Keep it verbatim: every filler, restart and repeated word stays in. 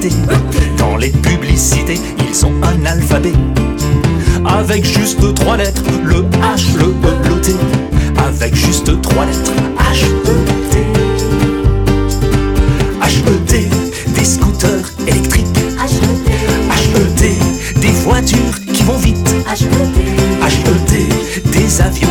publicité. Dans les publicités, ils ont un alphabet. Avec juste trois lettres, le H, le E, le T. Avec juste trois lettres, H, E, T. H, E, T, des scooters électriques. H, E, T, des voitures qui vont vite. H, E, T, des avions